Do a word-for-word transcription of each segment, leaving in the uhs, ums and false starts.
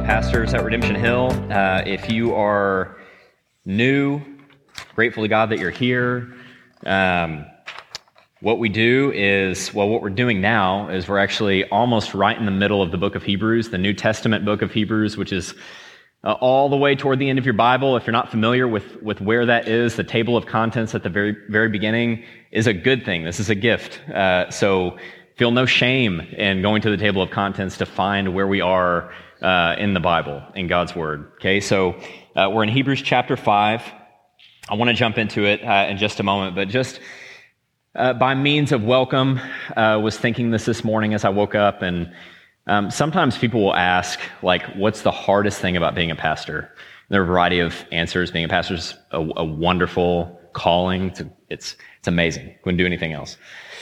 pastors at Redemption Hill. Uh, if you are new, grateful to God that you're here. Um, what we do is, well, what we're doing now is we're actually almost right in the middle of the book of Hebrews, the New Testament book of Hebrews, which is uh, all the way toward the end of your Bible. If you're not familiar with, with where that is, the table of contents at the very, very beginning is a good thing. This is a gift. Uh, so feel no shame in going to the table of contents to find where we are uh, in the Bible, in God's Word. Okay, so uh, we're in Hebrews chapter five. I want to jump into it uh, in just a moment, but just uh, by means of welcome, I uh, was thinking this this morning as I woke up, and um, sometimes people will ask, like, what's the hardest thing about being a pastor? There are a variety of answers. Being a pastor is a, a wonderful calling. It's, it's, it's amazing. Couldn't do anything else.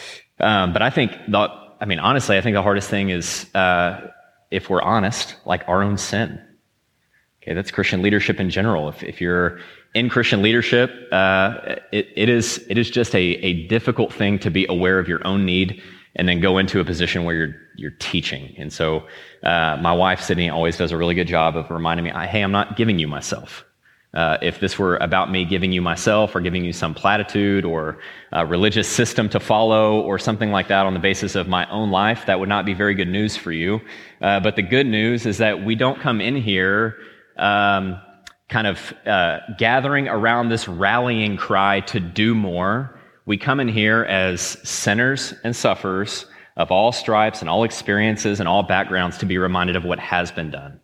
Um, but I think, the, I mean, honestly, I think the hardest thing is, uh, if we're honest, like our own sin. Okay, that's Christian leadership in general. If, if you're in Christian leadership, uh, it, it is it is just a, a difficult thing to be aware of your own need and then go into a position where you're you're teaching. And so, uh, my wife Sydney always does a really good job of reminding me, "Hey, I'm not giving you myself. Uh, if this were about me giving you myself or giving you some platitude or a religious system to follow or something like that on the basis of my own life, that would not be very good news for you. Uh, but the good news is that we don't come in here um, kind of uh, gathering around this rallying cry to do more. We come in here as sinners and sufferers of all stripes and all experiences and all backgrounds to be reminded of what has been done.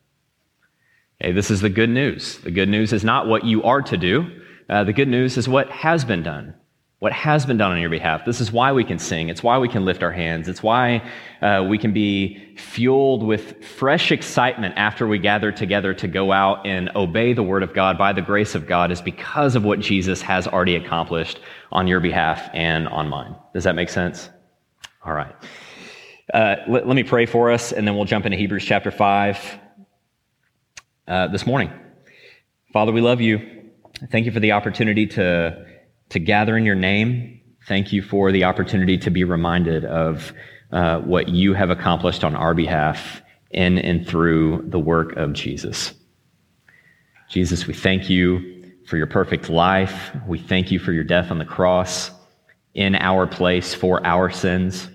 Okay, this is the good news. The good news is not what you are to do. Uh, the good news is what has been done. What has been done on your behalf. This is why we can sing. It's why we can lift our hands. It's why uh, we can be fueled with fresh excitement after we gather together to go out and obey the word of God by the grace of God, is because of what Jesus has already accomplished on your behalf and on mine. Does that make sense? All right. Uh, let, let me pray for us, and then we'll jump into Hebrews chapter five. Uh, this morning. Father, we love you. Thank you for the opportunity to, to gather in your name. Thank you for the opportunity to be reminded of uh, what you have accomplished on our behalf in and through the work of Jesus. Jesus, we thank you for your perfect life. We thank you for your death on the cross in our place for our sins.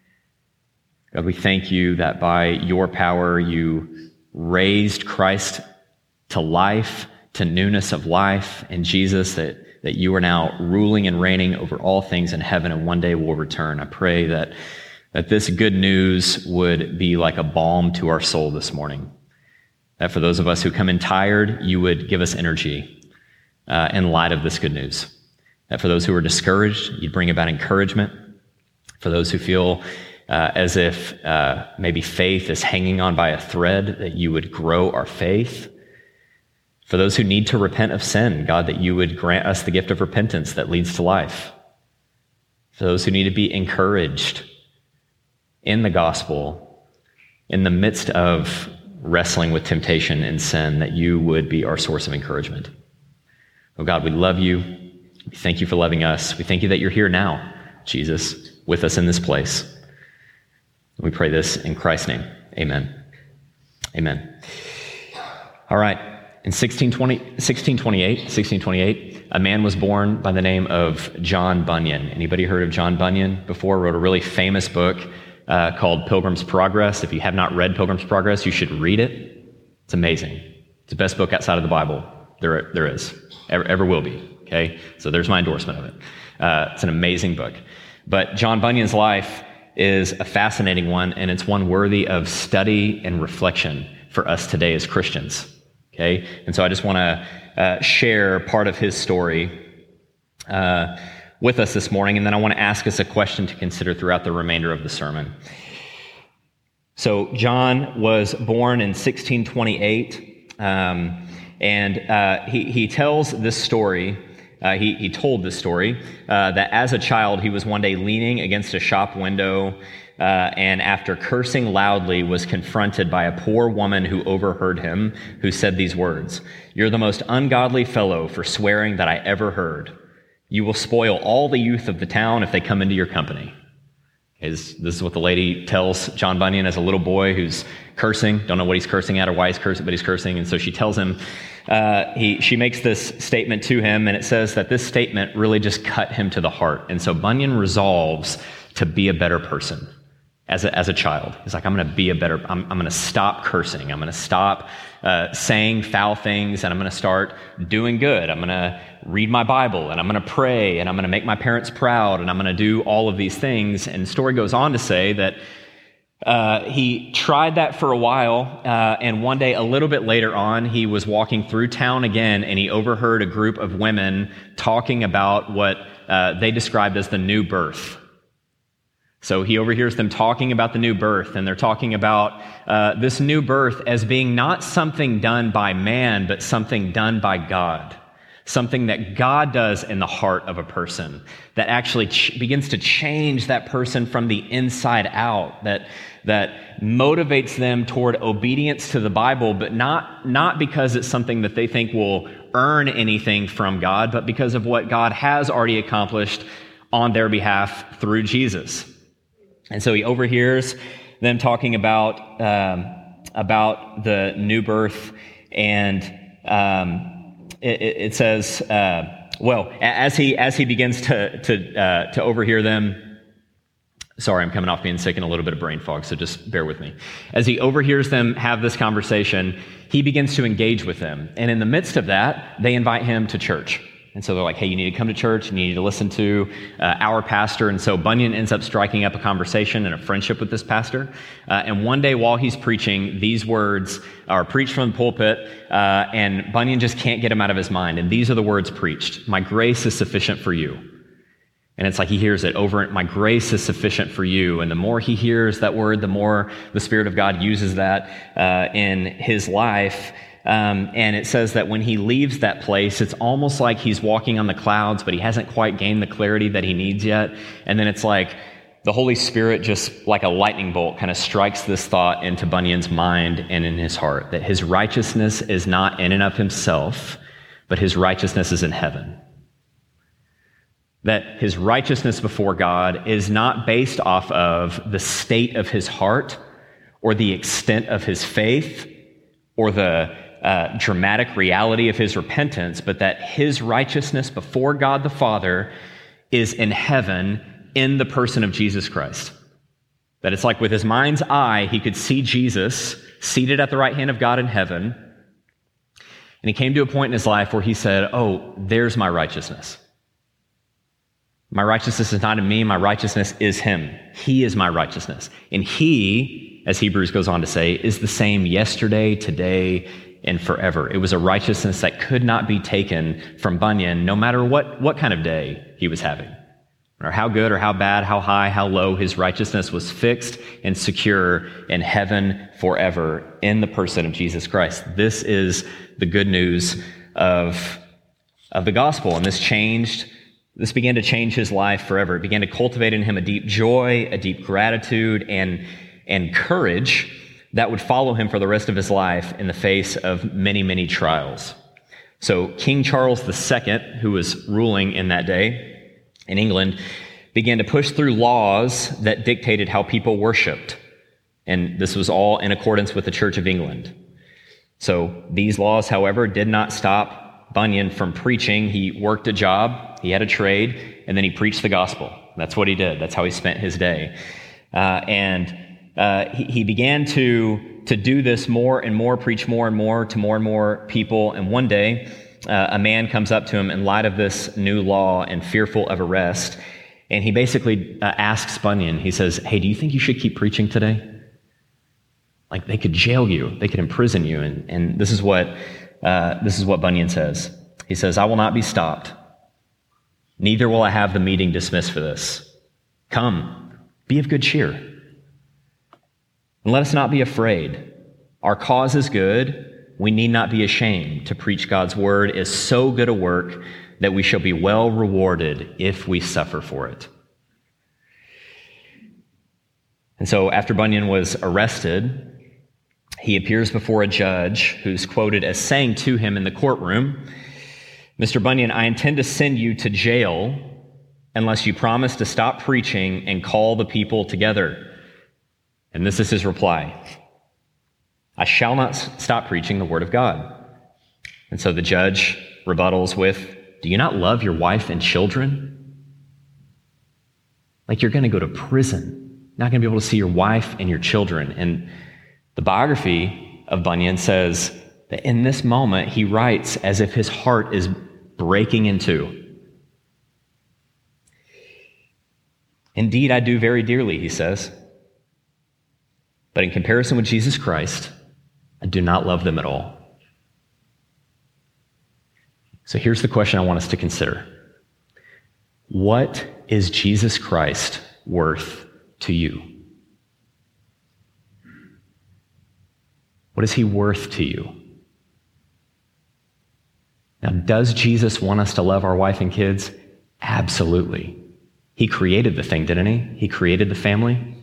God, we thank you that by your power you raised Christ to life, to newness of life, and Jesus, that, that you are now ruling and reigning over all things in heaven and one day will return. I pray that, that this good news would be like a balm to our soul this morning. That for those of us who come in tired, you would give us energy uh, in light of this good news. That for those who are discouraged, you'd bring about encouragement. For those who feel Uh, as if uh, maybe faith is hanging on by a thread, that you would grow our faith. For those who need to repent of sin, God, that you would grant us the gift of repentance that leads to life. For those who need to be encouraged in the gospel, in the midst of wrestling with temptation and sin, that you would be our source of encouragement. Oh God, we love you. We thank you for loving us. We thank you that you're here now, Jesus, with us in this place. We pray this in Christ's name. Amen. Amen. All right. In sixteen twenty-eight, sixteen twenty-eight, a man was born by the name of John Bunyan. Anybody heard of John Bunyan before? Wrote a really famous book uh, called Pilgrim's Progress. If you have not read Pilgrim's Progress, you should read it. It's amazing. It's the best book outside of the Bible there, there is, ever, ever will be. Okay? So there's my endorsement of it. Uh, it's an amazing book. But John Bunyan's life is a fascinating one, and it's one worthy of study and reflection for us today as Christians, okay? And so I just want to uh, share part of his story uh, with us this morning, and then I want to ask us a question to consider throughout the remainder of the sermon. So John was born in sixteen twenty-eight, um, and uh, he, he tells this story. Uh, he, he told this story, uh, that as a child, he was one day leaning against a shop window, uh, and after cursing loudly, was confronted by a poor woman who overheard him, who said these words, "You're the most ungodly fellow for swearing that I ever heard. You will spoil all the youth of the town if they come into your company." Is this is what the lady tells John Bunyan as a little boy who's cursing, don't know what he's cursing at or why he's cursing, but he's cursing. And so she tells him, uh, he she makes this statement to him, and it says that this statement really just cut him to the heart. And so Bunyan resolves to be a better person as a, as a child. He's like, I'm going to be a better, I'm, I'm going to stop cursing. I'm going to stop uh, saying foul things, and I'm going to start doing good. I'm going to read my Bible, and I'm going to pray, and I'm going to make my parents proud, and I'm going to do all of these things. And the story goes on to say that uh, he tried that for a while, uh, and one day, a little bit later on, he was walking through town again, and he overheard a group of women talking about what uh, they described as the new birth. So he overhears them talking about the new birth, and they're talking about uh, this new birth as being not something done by man, but something done by God. Something that God does in the heart of a person that actually ch- begins to change that person from the inside out, that that motivates them toward obedience to the Bible, but not, not because it's something that they think will earn anything from God, but because of what God has already accomplished on their behalf through Jesus. And so he overhears them talking about um, about the new birth, and um, it, it says, uh, well, as he as he begins to to uh, to overhear them. Sorry, I'm coming off being sick and a little bit of brain fog, so just bear with me. As he overhears them have this conversation, he begins to engage with them, and in the midst of that, they invite him to church. And so they're like, hey, you need to come to church, you need to listen to uh, our pastor. And so Bunyan ends up striking up a conversation and a friendship with this pastor. Uh, and one day while he's preaching, these words are preached from the pulpit, uh, and Bunyan just can't get them out of his mind. And these are the words preached: my grace is sufficient for you. And it's like he hears it over, my grace is sufficient for you. And the more he hears that word, the more the Spirit of God uses that uh, in his life. Um, and it says that when he leaves that place, it's almost like he's walking on the clouds, but he hasn't quite gained the clarity that he needs yet. And then it's like the Holy Spirit, just like a lightning bolt, kind of strikes this thought into Bunyan's mind and in his heart, that his righteousness is not in and of himself, but his righteousness is in heaven. That his righteousness before God is not based off of the state of his heart or the extent of his faith or the Uh, dramatic reality of his repentance, but that his righteousness before God the Father is in heaven in the person of Jesus Christ. That it's like with his mind's eye, he could see Jesus seated at the right hand of God in heaven. And he came to a point in his life where he said, oh, there's my righteousness. My righteousness is not in me, my righteousness is him. He is my righteousness. And he, as Hebrews goes on to say, is the same yesterday, today, and forever. It was a righteousness that could not be taken from Bunyan, no matter what, what kind of day he was having, or how good or how bad, how high, how low. His righteousness was fixed and secure in heaven forever in the person of Jesus Christ. This is the good news of, of the gospel, and this changed, this began to change his life forever. It began to cultivate in him a deep joy, a deep gratitude, and, and courage that would follow him for the rest of his life in the face of many, many trials. So King Charles the Second, who was ruling in that day in England, began to push through laws that dictated how people worshiped. And this was all in accordance with the Church of England. So these laws, however, did not stop Bunyan from preaching. He worked a job, he had a trade, and then he preached the gospel. That's what he did. That's how he spent his day. Uh, and Uh, he, he began to, to do this more and more, preach more and more to more and more people. And one day, uh, a man comes up to him in light of this new law and fearful of arrest. And he basically uh, asks Bunyan, he says, hey, do you think you should keep preaching today? Like, they could jail you, they could imprison you. And, and this is what, uh, this is what Bunyan says. He says, I will not be stopped. Neither will I have the meeting dismissed for this. Come, be of good cheer. And let us not be afraid. Our cause is good. We need not be ashamed. To preach God's word is so good a work that we shall be well rewarded if we suffer for it. And so after Bunyan was arrested, he appears before a judge who's quoted as saying to him in the courtroom, Mister Bunyan, I intend to send you to jail unless you promise to stop preaching and call the people together." And this is his reply: "I shall not stop preaching the word of God." And so the judge rebuttals with, "Do you not love your wife and children?" Like, you're going to go to prison, not going to be able to see your wife and your children. And the biography of Bunyan says that in this moment, he writes as if his heart is breaking in two. "Indeed, I do very dearly," he says, "but in comparison with Jesus Christ, I do not love them at all." So here's the question I want us to consider. What is Jesus Christ worth to you? What is he worth to you? Now, does Jesus want us to love our wife and kids? Absolutely. He created the thing, didn't he? He created the family.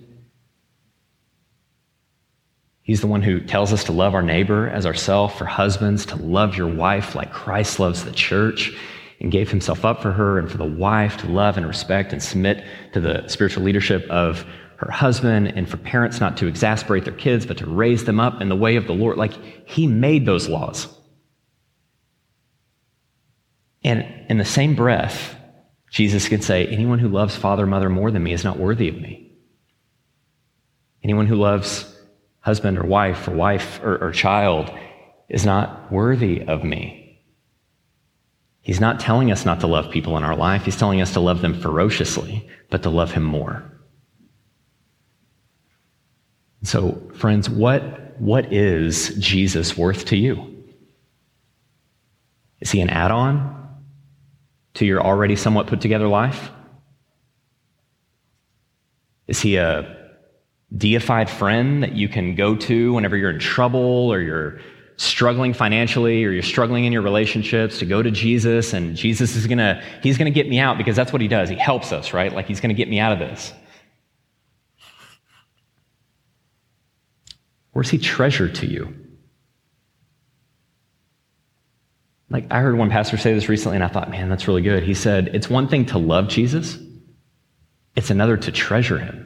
He's the one who tells us to love our neighbor as ourselves. For husbands, to love your wife like Christ loves the church and gave himself up for her, and for the wife to love and respect and submit to the spiritual leadership of her husband, and for parents not to exasperate their kids, but to raise them up in the way of the Lord. Like, he made those laws. And in the same breath, Jesus could say, anyone who loves father or mother more than me is not worthy of me. Anyone who loves husband or wife or wife or, or child is not worthy of me. He's not telling us not to love people in our life. He's telling us to love them ferociously, but to love him more. So, friends, what, what is Jesus worth to you? Is he an add-on to your already somewhat put together life? Is he a deified friend that you can go to whenever you're in trouble or you're struggling financially or you're struggling in your relationships, to go to Jesus, and Jesus is going to, he's going to get me out, because that's what he does. He helps us, right? Like, he's going to get me out of this. Or is he treasure to you? Like, I heard one pastor say this recently, and I thought, man, that's really good. He said, it's one thing to love Jesus. It's another to treasure him.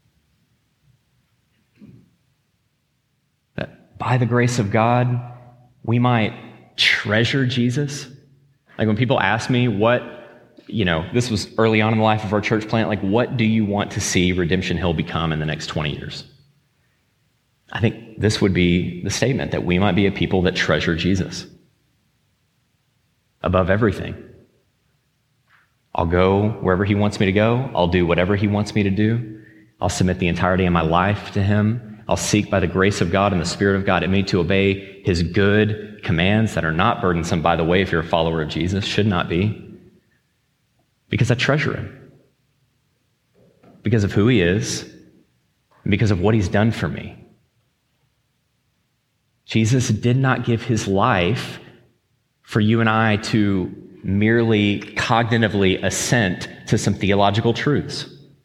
That by the grace of God, we might treasure Jesus. Like, when people ask me what, you know, this was early on in the life of our church plant, like, what do you want to see Redemption Hill become in the next twenty years? I think this would be the statement, that we might be a people that treasure Jesus above everything. I'll go wherever he wants me to go. I'll do whatever he wants me to do. I'll submit the entirety of my life to him. I'll seek by the grace of God and the Spirit of God in me to obey his good commands that are not burdensome, by the way, if you're a follower of Jesus, should not be, because I treasure him, because of who he is, and because of what he's done for me. Jesus did not give his life for you and I to merely cognitively assent to some theological truths.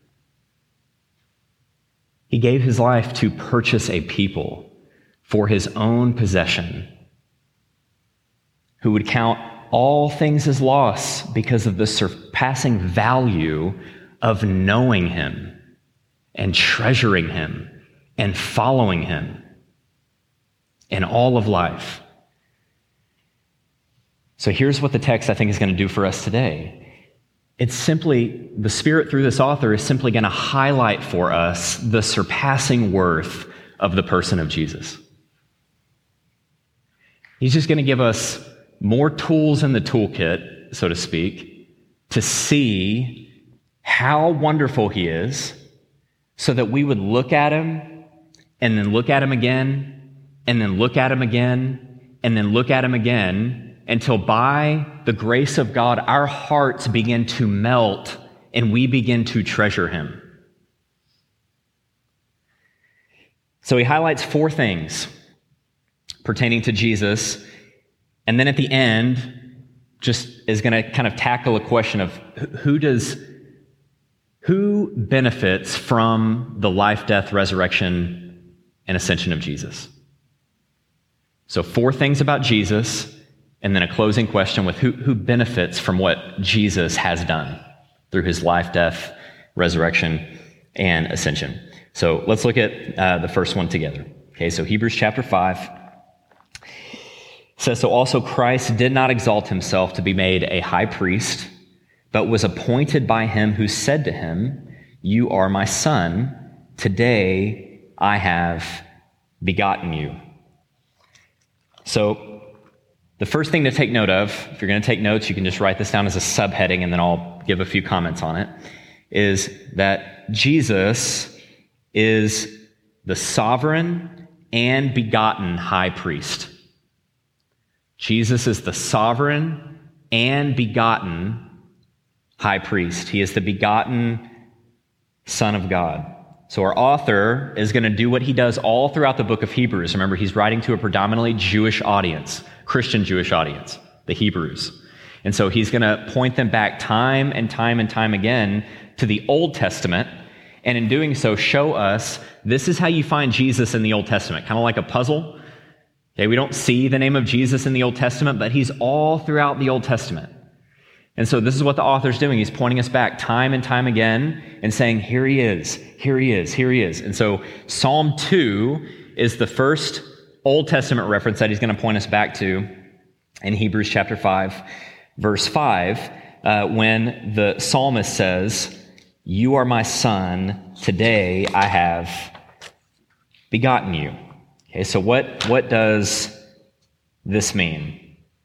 He gave his life to purchase a people for his own possession, who would count all things as loss because of the surpassing value of knowing him and treasuring him and following him in all of life. So here's what the text, I think, is going to do for us today. It's simply, the Spirit through this author is simply going to highlight for us the surpassing worth of the person of Jesus. He's just going to give us more tools in the toolkit, so to speak, to see how wonderful he is, so that we would look at him and then look at him again and then look at him again and then look at him again, until by the grace of God, our hearts begin to melt and we begin to treasure him. So he highlights four things pertaining to Jesus, and then at the end, just is going to kind of tackle a question of who does, who benefits from the life, death, resurrection, and ascension of Jesus. So four things about Jesus, and then a closing question with who, who benefits from what Jesus has done, through his life, death, resurrection, and ascension. So let's look at uh, the first one together. Okay, so Hebrews chapter five says, so also Christ did not exalt himself to be made a high priest, but was appointed by him who said to him, you are my son, today I have begotten you. So the first thing to take note of, if you're going to take notes, you can just write this down as a subheading and then I'll give a few comments on it, is that Jesus is the sovereign and begotten high priest. Jesus is the sovereign and begotten high priest. He is the begotten Son of God. So our author is going to do what he does all throughout the book of Hebrews. Remember, he's writing to a predominantly Jewish audience, Christian Jewish audience, the Hebrews. And so he's going to point them back time and time and time again to the Old Testament, and in doing so, show us this is how you find Jesus in the Old Testament, kind of like a puzzle. Okay, we don't see the name of Jesus in the Old Testament, but he's all throughout the Old Testament. And so this is what the author's doing. He's pointing us back time and time again and saying, here he is, here he is, here he is. And so Psalm two is the first Old Testament reference that he's going to point us back to in Hebrews chapter five, verse five, uh, when the psalmist says, you are my son, today I have begotten you. Okay, so what, what does this mean?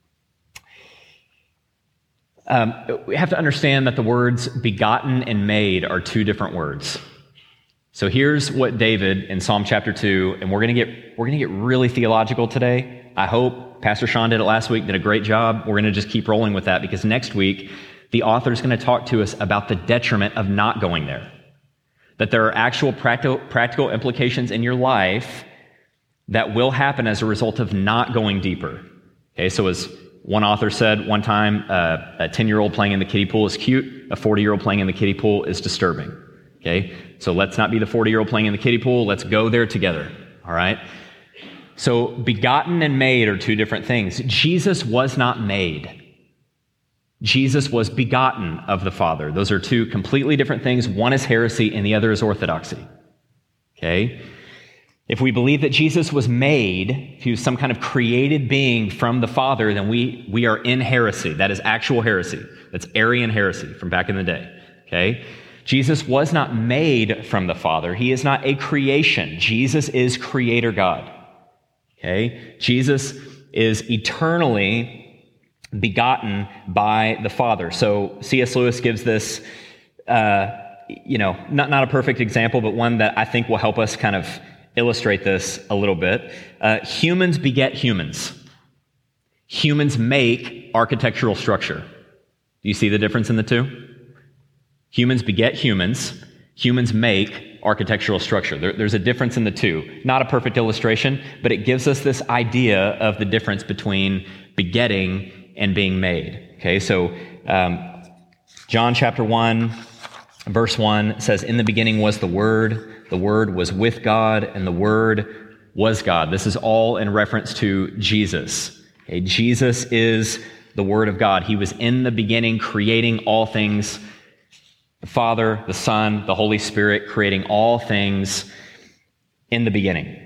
Um, we have to understand that the words begotten and made are two different words. So here's what David in Psalm chapter two, and we're going to get we're going to get really theological today. I hope Pastor Sean did it last week, did a great job. We're going to just keep rolling with that because next week the author is going to talk to us about the detriment of not going there. That there are actual practical practical implications in your life that will happen as a result of not going deeper. Okay, so as one author said one time, uh, a ten-year-old playing in the kiddie pool is cute. A forty-year-old playing in the kiddie pool is disturbing. Okay, so let's not be the forty-year-old playing in the kiddie pool. Let's go there together. All right. So begotten and made are two different things. Jesus was not made. Jesus was begotten of the Father. Those are two completely different things. One is heresy and the other is orthodoxy. Okay. If we believe that Jesus was made, if he was some kind of created being from the Father, then we, we are in heresy. That is actual heresy. That's Arian heresy from back in the day. Okay? Jesus was not made from the Father. He is not a creation. Jesus is Creator God. Okay? Jesus is eternally begotten by the Father. So C S Lewis gives this, uh, you know, not, not a perfect example, but one that I think will help us kind of illustrate this a little bit. Uh, humans beget humans. Humans make architectural structure. Do you see the difference in the two? Humans beget humans. Humans make architectural structure. There, there's a difference in the two. Not a perfect illustration, but it gives us this idea of the difference between begetting and being made. Okay, so um, John chapter one, verse one says, in the beginning was the Word. The Word was with God, and the Word was God. This is all in reference to Jesus. Okay, Jesus is the Word of God. He was in the beginning creating all things. The Father, the Son, the Holy Spirit creating all things in the beginning.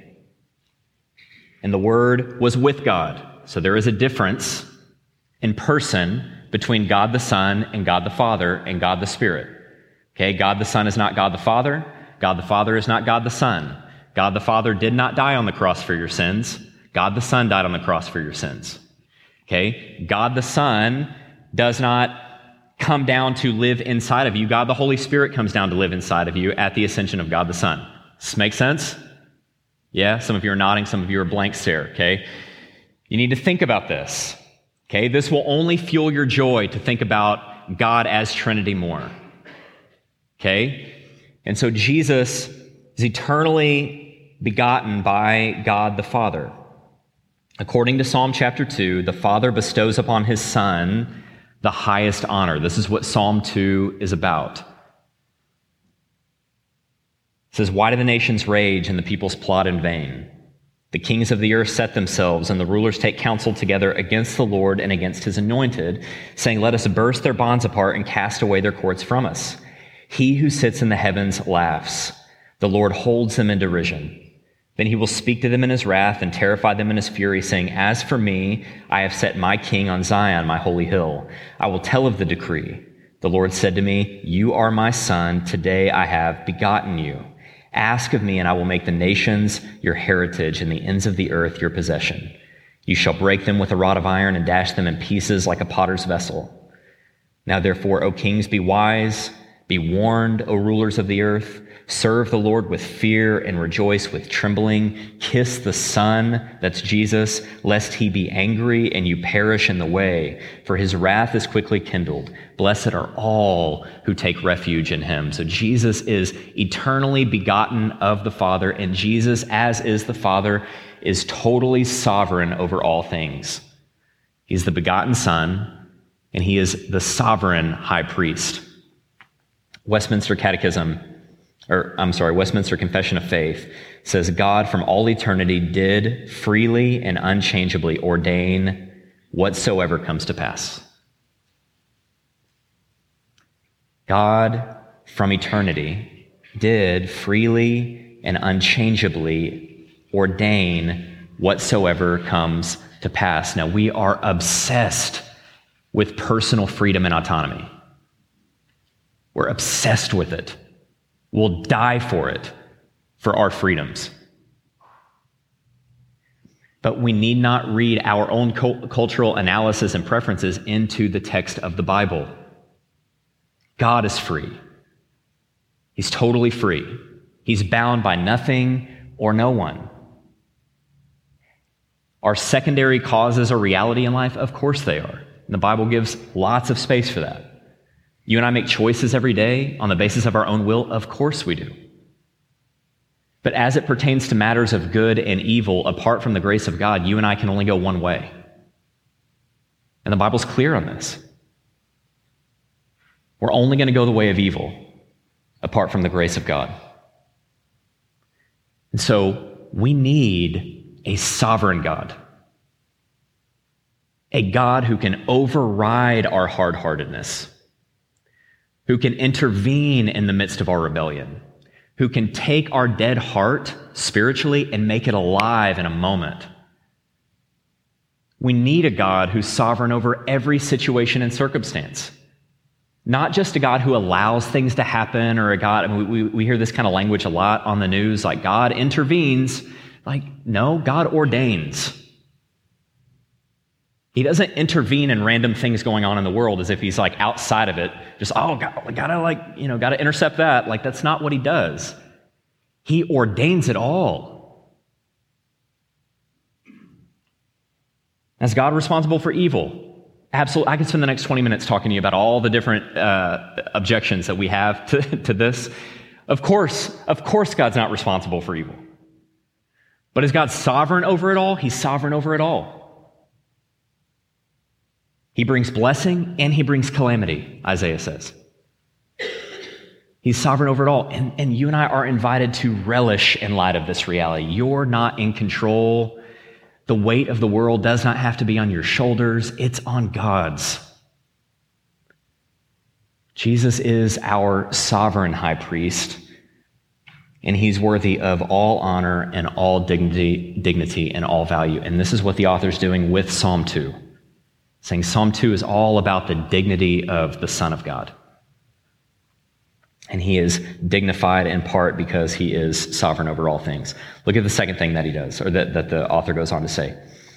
And the Word was with God. So there is a difference in person between God the Son and God the Father and God the Spirit. Okay, God the Son is not God the Father. God the Father is not God the Son. God the Father did not die on the cross for your sins. God the Son died on the cross for your sins. Okay? God the Son does not come down to live inside of you. God the Holy Spirit comes down to live inside of you at the ascension of God the Son. Does this make sense? Yeah? Some of you are nodding, some of you are blank stare, okay? You need to think about this. Okay? This will only fuel your joy to think about God as Trinity more. Okay? And so Jesus is eternally begotten by God the Father. According to Psalm chapter two, the Father bestows upon his Son the highest honor. This is what Psalm two is about. It says, why do the nations rage and the peoples plot in vain? The kings of the earth set themselves, and the rulers take counsel together against the Lord and against his anointed, saying, let us burst their bonds apart and cast away their cords from us. He who sits in the heavens laughs. The Lord holds them in derision. Then he will speak to them in his wrath and terrify them in his fury, saying, as for me, I have set my king on Zion, my holy hill. I will tell of the decree. The Lord said to me, you are my son. Today I have begotten you. Ask of me, and I will make the nations your heritage and the ends of the earth your possession. You shall break them with a rod of iron and dash them in pieces like a potter's vessel. Now therefore, O kings, be wise, be warned, O rulers of the earth. Serve the Lord with fear and rejoice with trembling. Kiss the Son, that's Jesus, lest he be angry and you perish in the way, for his wrath is quickly kindled. Blessed are all who take refuge in him. So Jesus is eternally begotten of the Father, and Jesus, as is the Father, is totally sovereign over all things. He's the begotten Son, and he is the sovereign high priest. Westminster Catechism or I'm sorry, Westminster Confession of Faith says, God from all eternity did freely and unchangeably ordain whatsoever comes to pass. God from eternity did freely and unchangeably ordain whatsoever comes to pass. Now, we are obsessed with personal freedom and autonomy. We're obsessed with it. We'll die for it, for our freedoms. But we need not read our own cult- cultural analysis and preferences into the text of the Bible. God is free. He's totally free. He's bound by nothing or no one. Are secondary causes a reality in life? Of course they are. And the Bible gives lots of space for that. You and I make choices every day on the basis of our own will? Of course we do. But as it pertains to matters of good and evil, apart from the grace of God, you and I can only go one way. And the Bible's clear on this. We're only going to go the way of evil, apart from the grace of God. And so we need a sovereign God. A God who can override our hard-heartedness, who can intervene in the midst of our rebellion, who can take our dead heart spiritually and make it alive in a moment. We need a God who's sovereign over every situation and circumstance. Not just a God who allows things to happen, or a God, I mean, we, we hear this kind of language a lot on the news, like God intervenes. Like, no, God ordains. He doesn't intervene in random things going on in the world as if he's like outside of it. Just, oh, God, gotta like, you know, gotta intercept that. Like, that's not what he does. He ordains it all. Is God responsible for evil? Absolutely. I could spend the next twenty minutes talking to you about all the different uh, objections that we have to, to this. Of course, of course God's not responsible for evil. But is God sovereign over it all? He's sovereign over it all. He brings blessing and he brings calamity, Isaiah says. He's sovereign over it all. And, and you and I are invited to relish in light of this reality. You're not in control. The weight of the world does not have to be on your shoulders. It's on God's. Jesus is our sovereign high priest, and he's worthy of all honor and all dignity, dignity and all value. And this is what the author's doing with Psalm two. Saying Psalm two is all about the dignity of the Son of God. And he is dignified in part because he is sovereign over all things. Look at the second thing that he does, or that, that the author goes on to say.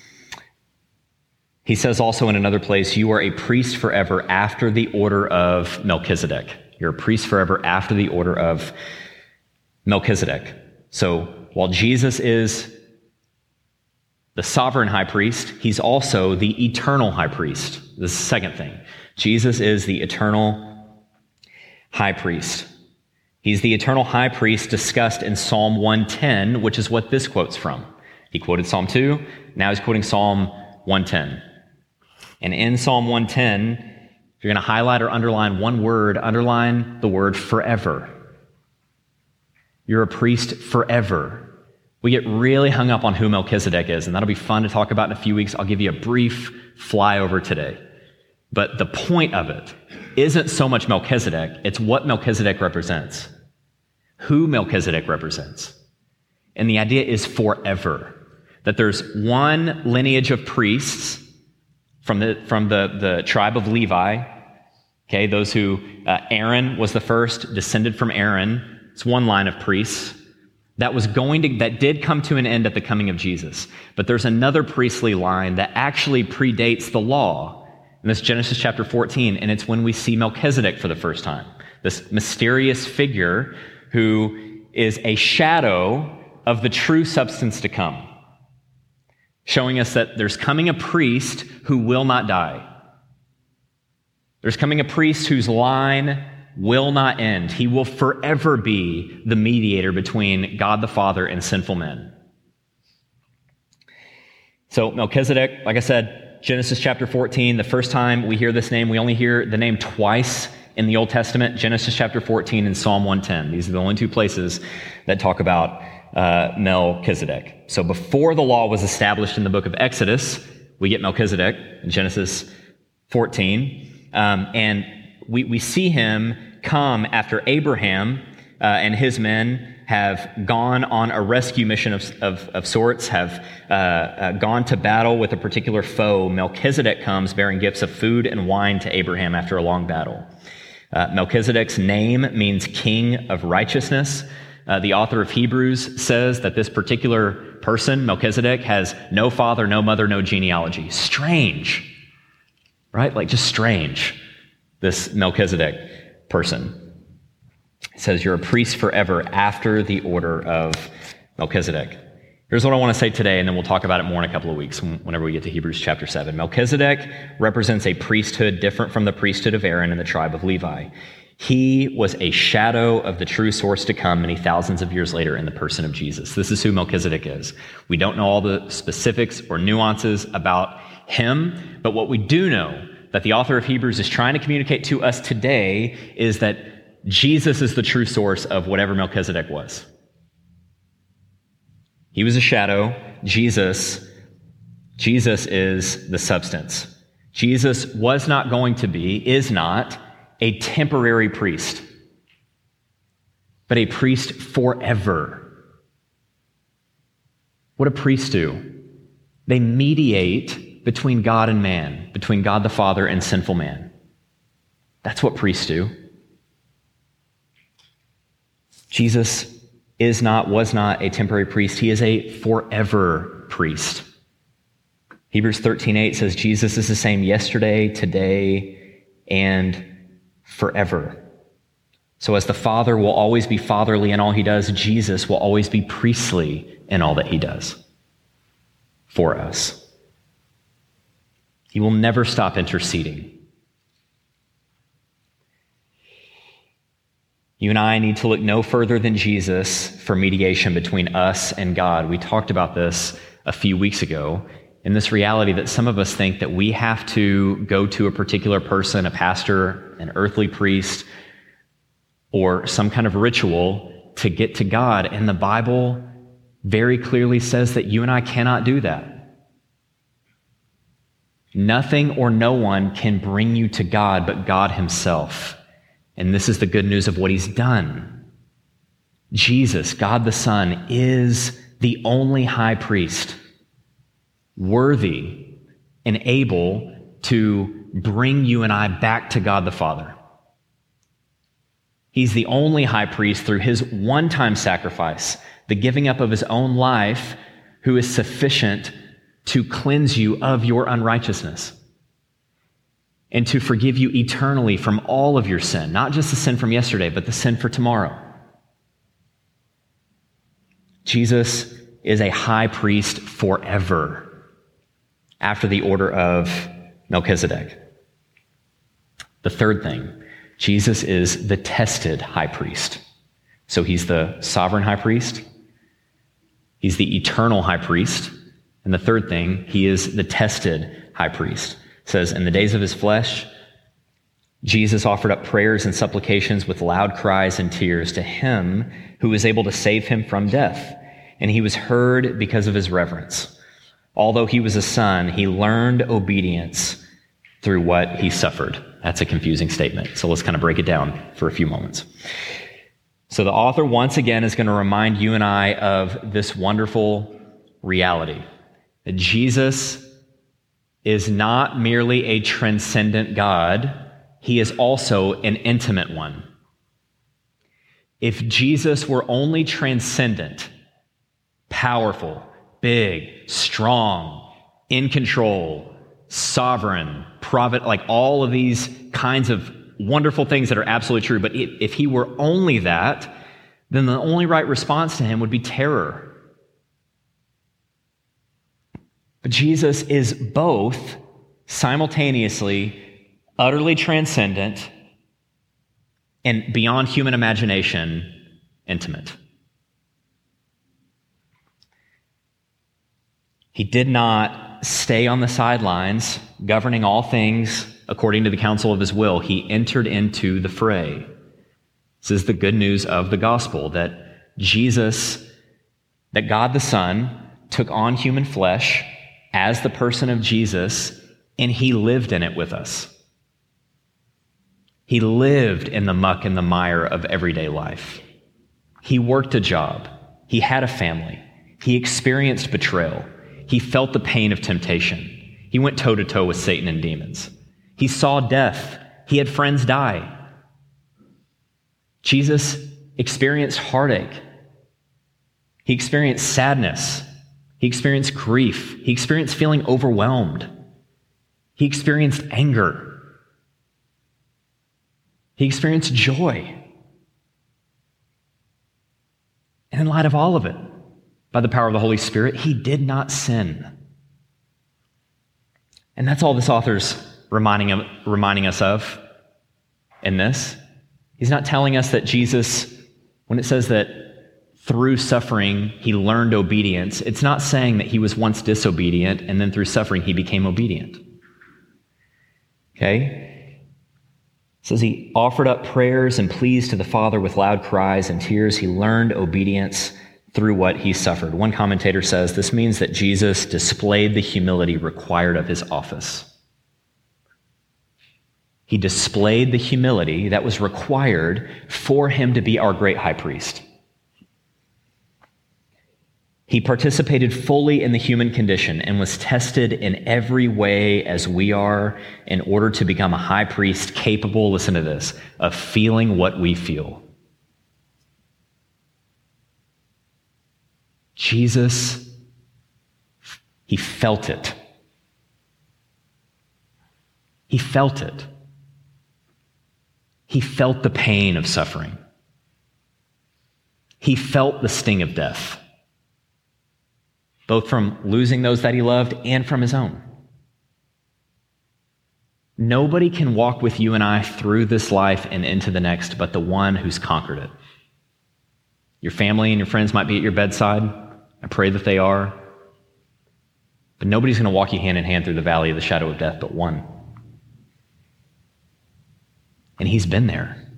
He says also in another place, you are a priest forever after the order of Melchizedek. You're a priest forever after the order of Melchizedek. So while Jesus is the sovereign high priest, he's also the eternal high priest. This is the second thing. Jesus is the eternal high priest. He's the eternal high priest discussed in Psalm one ten, which is what this quote's from. He quoted Psalm two, now he's quoting Psalm one ten. And in Psalm one ten, if you're going to highlight or underline one word, underline the word forever. You're a priest forever. We get really hung up on who Melchizedek is, and that'll be fun to talk about in a few weeks. I'll give you a brief flyover today. But the point of it isn't so much Melchizedek, it's what Melchizedek represents, who Melchizedek represents. And the idea is forever, that there's one lineage of priests from the, from the, the tribe of Levi, okay, those who, uh, Aaron was the first, descended from Aaron. It's one line of priests. That was going to, that did come to an end at the coming of Jesus. But there's another priestly line that actually predates the law. And this is Genesis chapter fourteen, and it's when we see Melchizedek for the first time. This mysterious figure who is a shadow of the true substance to come, showing us that there's coming a priest who will not die. There's coming a priest whose line will not end. He will forever be the mediator between God the Father and sinful men. So Melchizedek, like I said, Genesis chapter fourteen, the first time we hear this name, we only hear the name twice in the Old Testament, Genesis chapter fourteen and Psalm one ten. These are the only two places that talk about uh, Melchizedek. So before the law was established in the book of Exodus, we get Melchizedek in Genesis fourteen. Um, and we, we see him come after Abraham uh, and his men have gone on a rescue mission of, of, of sorts, have uh, uh, gone to battle with a particular foe. Melchizedek comes bearing gifts of food and wine to Abraham after a long battle. Uh, Melchizedek's name means king of righteousness. Uh, the author of Hebrews says that this particular person, Melchizedek, has no father, no mother, no genealogy. Strange, right? Like just strange, this Melchizedek person. It says you're a priest forever after the order of Melchizedek. Here's what I want to say today, and then we'll talk about it more in a couple of weeks whenever we get to Hebrews chapter seven. Melchizedek represents a priesthood different from the priesthood of Aaron and the tribe of Levi. He was a shadow of the true source to come many thousands of years later in the person of Jesus. This is who Melchizedek is. We don't know all the specifics or nuances about him, but what we do know that the author of Hebrews is trying to communicate to us today is that Jesus is the true source of whatever Melchizedek was. He was a shadow. Jesus, Jesus is the substance. Jesus was not going to be, is not, a temporary priest, but a priest forever. What do priests do? They mediate between God and man, between God the Father and sinful man. That's what priests do. Jesus is not, was not a temporary priest. He is a forever priest. Hebrews thirteen eight says Jesus is the same yesterday, today, and forever. So as the Father will always be fatherly in all he does, Jesus will always be priestly in all that he does for us. He will never stop interceding. You and I need to look no further than Jesus for mediation between us and God. We talked about this a few weeks ago, in this reality that some of us think that we have to go to a particular person, a pastor, an earthly priest, or some kind of ritual to get to God. And the Bible very clearly says that you and I cannot do that. Nothing or no one can bring you to God but God himself. And this is the good news of what he's done. Jesus, God the Son, is the only high priest worthy and able to bring you and I back to God the Father. He's the only high priest through his one-time sacrifice, the giving up of his own life, who is sufficient to cleanse you of your unrighteousness and to forgive you eternally from all of your sin, not just the sin from yesterday, but the sin for tomorrow. Jesus is a high priest forever after the order of Melchizedek. The third thing, Jesus is the tested high priest. So he's the sovereign high priest. He's the eternal high priest. And the third thing, he is the tested high priest. It says, in the days of his flesh, Jesus offered up prayers and supplications with loud cries and tears to him who was able to save him from death. and he was heard because of his reverence. Although he was a son, he learned obedience through what he suffered. That's a confusing statement, so let's kind of break it down for a few moments. So the author once again is going to remind you and I of this wonderful reality, that Jesus is not merely a transcendent God, he is also an intimate one. If Jesus were only transcendent, powerful, big, strong, in control, sovereign, provident, like all of these kinds of wonderful things that are absolutely true, but if he were only that, then the only right response to him would be terror. But Jesus is both simultaneously utterly transcendent and beyond human imagination, intimate. He did not stay on the sidelines, governing all things according to the counsel of his will. He entered into the fray. This is the good news of the gospel, that Jesus, that God the Son, took on human flesh as the person of Jesus, and he lived in it with us. He lived in the muck and the mire of everyday life. He worked a job. He had a family. He experienced betrayal. He felt the pain of temptation. He went toe-to-toe with Satan and demons. He saw death. He had friends die. Jesus experienced heartache. He experienced sadness. He experienced grief. He experienced feeling overwhelmed. He experienced anger. He experienced joy. And in light of all of it, by the power of the Holy Spirit, he did not sin. And that's all this author's reminding, him, reminding us of in this. He's not telling us that Jesus, when it says that through suffering he learned obedience, it's not saying that he was once disobedient and then through suffering he became obedient. Okay? It says he offered up prayers and pleas to the Father with loud cries and tears. He learned obedience through what he suffered. One commentator says this means that Jesus displayed the humility required of his office. He displayed the humility that was required for him to be our great high priest. He participated fully in the human condition and was tested in every way as we are in order to become a high priest capable, listen to this, of feeling what we feel. Jesus, he felt it. He felt it. He felt the pain of suffering. He felt the sting of death, both from losing those that he loved and from his own. Nobody can walk with you and I through this life and into the next but the one who's conquered it. Your family and your friends might be at your bedside. I pray that they are. But nobody's going to walk you hand in hand through the valley of the shadow of death but one. And he's been there.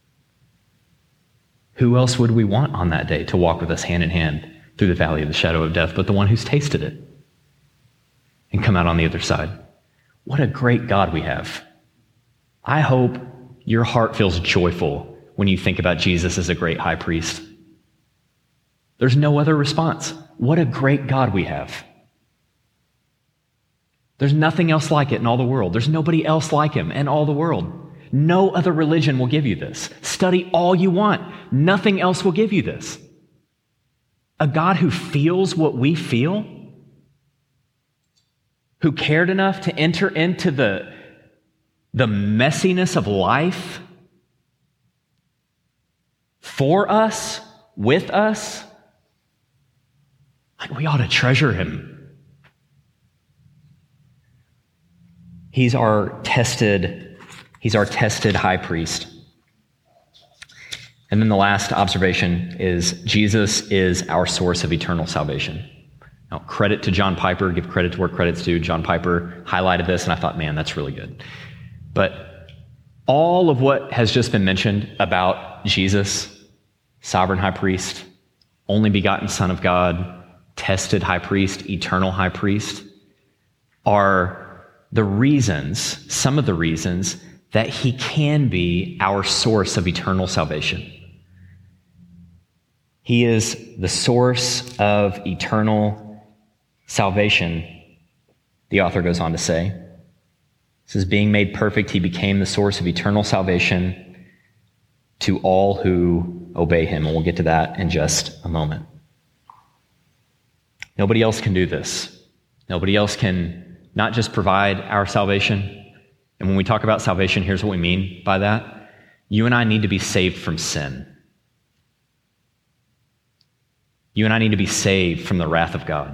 Who else would we want on that day to walk with us hand in hand through the valley of the shadow of death but the one who's tasted it and come out on the other side? What a great God we have. I hope your heart feels joyful when you think about Jesus as a great high priest. There's no other response. What a great God we have. There's nothing else like it in all the world. There's nobody else like him in all the world. No other religion will give you this. Study all you want. Nothing else will give you this. A God who feels what we feel, who cared enough to enter into the, the messiness of life for us, with us. Like, we ought to treasure him. He's our tested, he's our tested high priest. And then the last observation is Jesus is our source of eternal salvation. Now, credit to John Piper, give credit to where credit's due. John Piper highlighted this, and I thought, man, that's really good. But all of what has just been mentioned about Jesus, sovereign high priest, only begotten Son of God, tested high priest, eternal high priest, are the reasons, some of the reasons, that he can be our source of eternal salvation. He is the source of eternal salvation, the author goes on to say. It says, being made perfect, he became the source of eternal salvation to all who obey him. And we'll get to that in just a moment. Nobody else can do this. Nobody else can not just provide our salvation. And when we talk about salvation, here's what we mean by that. You and I need to be saved from sin. You and I need to be saved from the wrath of God.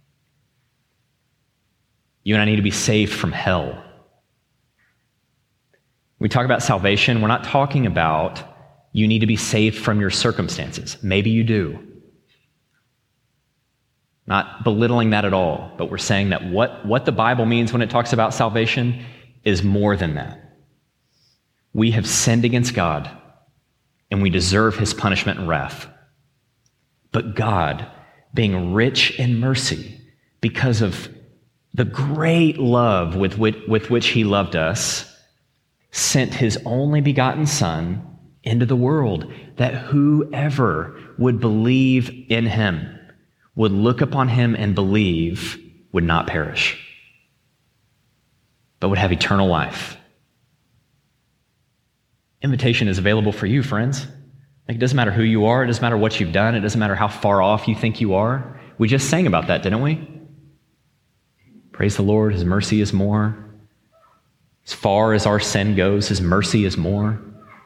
You and I need to be saved from hell. When we talk about salvation, we're not talking about you need to be saved from your circumstances. Maybe you do. Not belittling that at all, but we're saying that what, what the Bible means when it talks about salvation is more than that. We have sinned against God, and we deserve his punishment and wrath. But God, being rich in mercy, because of the great love with which, with which he loved us, sent his only begotten Son into the world, that whoever would believe in him, would look upon him and believe, would not perish, but would have eternal life. Invitation is available for you, friends. Like, it doesn't matter who you are. It doesn't matter what you've done. It doesn't matter how far off you think you are. We just sang about that, didn't we? Praise the Lord. His mercy is more. As far as our sin goes, his mercy is more.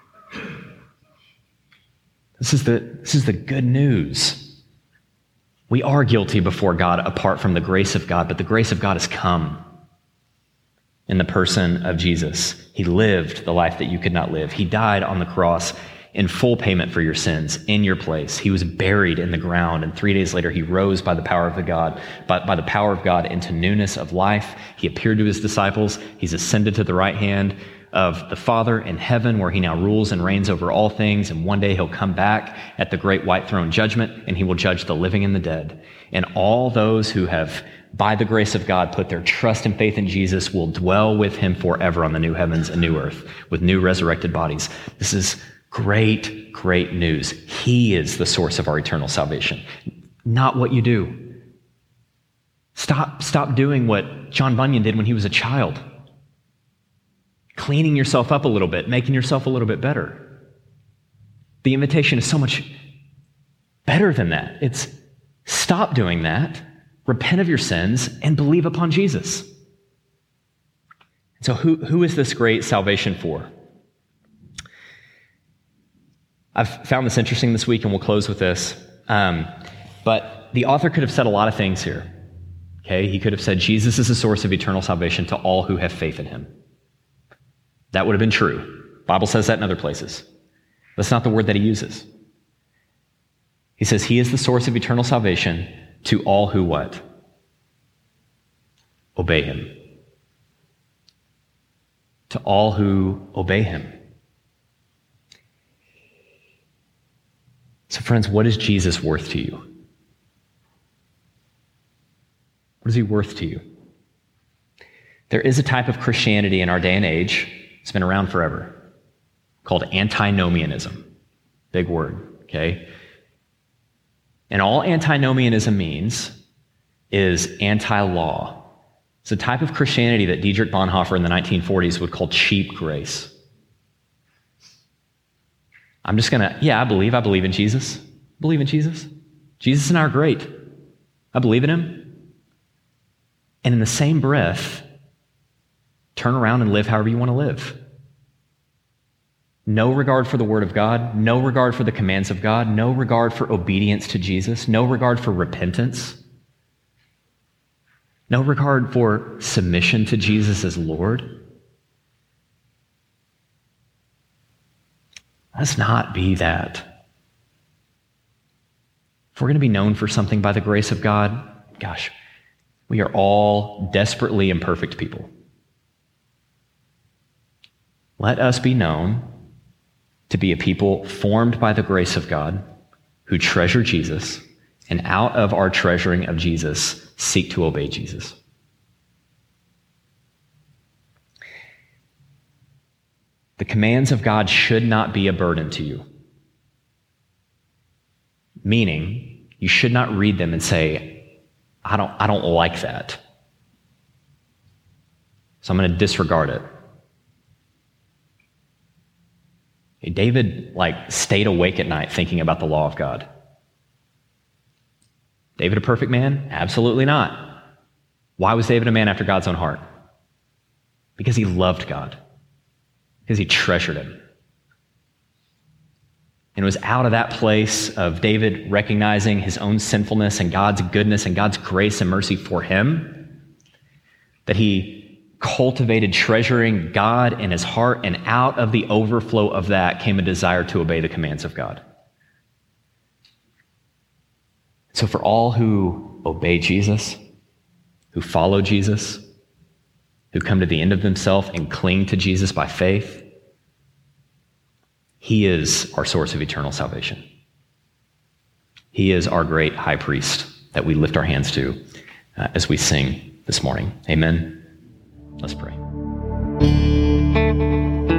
This is the, this is the good news. We are guilty before God apart from the grace of God, but the grace of God has come in the person of Jesus. He lived the life that you could not live. He died on the cross in full payment for your sins in your place. He was buried in the ground, and three days later he rose by the power of the God, by, by the power of God into newness of life. He appeared to his disciples. He's ascended to the right hand of the Father in heaven, where he now rules and reigns over all things, and one day he'll come back at the great white throne judgment, and he will judge the living and the dead. And all those who have, by the grace of God, put their trust and faith in Jesus will dwell with him forever on the new heavens and new earth with new resurrected bodies. This is great, great news. He is the source of our eternal salvation, not what you do. Stop, stop doing what John Bunyan did when he was a child. Cleaning yourself up a little bit, making yourself a little bit better. The invitation is so much better than that. It's stop doing that, repent of your sins, and believe upon Jesus. So who, who is this great salvation for? I've found this interesting this week, and we'll close with this. Um, but the author could have said a lot of things here. Okay, he could have said Jesus is the source of eternal salvation to all who have faith in him. That would have been true. The Bible says that in other places. That's not the word that he uses. He says he is the source of eternal salvation to all who what? Obey him. To all who obey him. So friends, what is Jesus worth to you? What is he worth to you? There is a type of Christianity in our day and age, it's been around forever, called antinomianism. Big word, okay? And all antinomianism means is anti-law. It's a type of Christianity that Dietrich Bonhoeffer in the nineteen forties would call cheap grace. I'm just gonna, yeah, I believe, I believe in Jesus. I believe in Jesus. Jesus and I are great. I believe in him. And in the same breath, turn around and live however you want to live. No regard for the word of God, no regard for the commands of God, no regard for obedience to Jesus, no regard for repentance, no regard for submission to Jesus as Lord. Let's not be that. If we're going to be known for something by the grace of God, gosh, we are all desperately imperfect people. Let us be known to be a people formed by the grace of God, who treasure Jesus, and out of our treasuring of Jesus, seek to obey Jesus. The commands of God should not be a burden to you. Meaning, you should not read them and say, I don't, I don't like that, so I'm going to disregard it. David, like, stayed awake at night thinking about the law of God. David a perfect man? Absolutely not. Why was David a man after God's own heart? Because he loved God. Because he treasured him. And it was out of that place of David recognizing his own sinfulness and God's goodness and God's grace and mercy for him that he cultivated treasuring God in his heart, and out of the overflow of that came a desire to obey the commands of God. So for all who obey Jesus, who follow Jesus, who come to the end of themselves and cling to Jesus by faith, he is our source of eternal salvation. He is our great high priest that we lift our hands to uh, as we sing this morning. Amen. Let's pray.